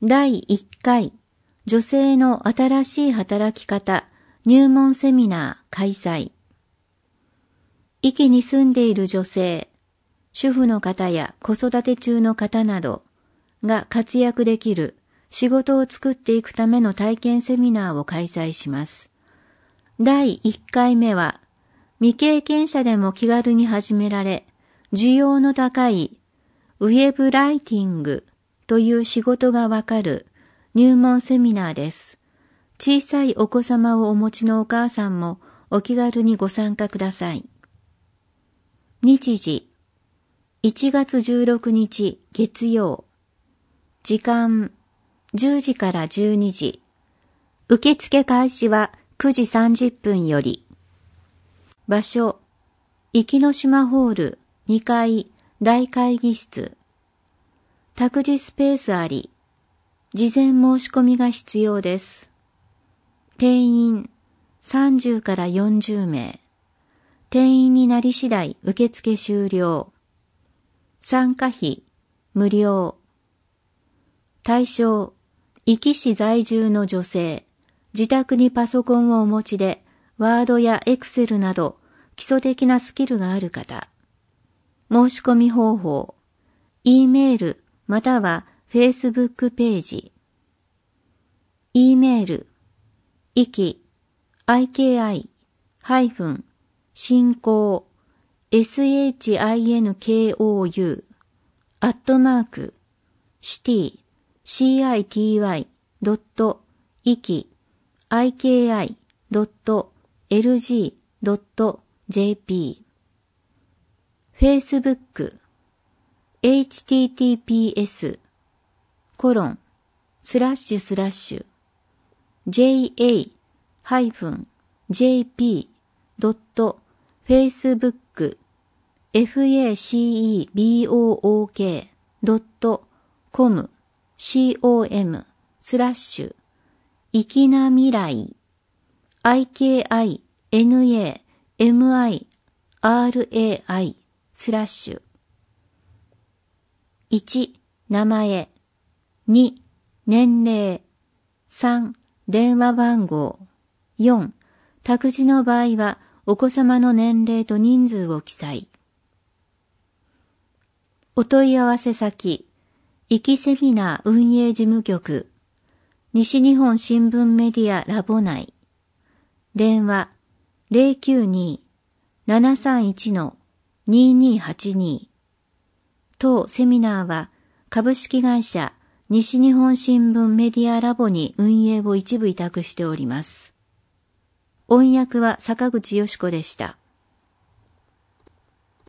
第1回女性の新しい働き方入門セミナー開催。壱岐に住んでいる女性、主婦の方や子育て中の方などが活躍できる仕事を作っていくための体験セミナーを開催します。第1回目は未経験者でも気軽に始められ、需要の高いウェブライティングという仕事がわかる入門セミナーです。小さいお子様をお持ちのお母さんもお気軽にご参加ください。日時、1月16日月曜。時間、10時から12時。受付開始は9時30分より。場所、壱岐の島ホール2階大会議室。託児スペースあり。事前申し込みが必要です。定員30から40名。定員になり次第受付終了。参加費無料。対象、壱岐市在住の女性。自宅にパソコンをお持ちで、ワードやエクセルなど基礎的なスキルがある方。申し込み方法、E メールまたは Facebook ページ。E メール、iki IKI- 進行 SHINKOU @city.iki.lg.jp Facebook https://jp.facebook.com/いきなみらい IKINAMIRAI/1 名前2年齢3電話番号4託児の場合はお子様の年齢と人数を記載。お問い合わせ先、壱岐セミナー運営事務局、西日本新聞メディアラボ内。電話 092-731-2282。当セミナーは株式会社西日本新聞メディアラボに運営を一部委託しております。音訳は坂口よし子でした。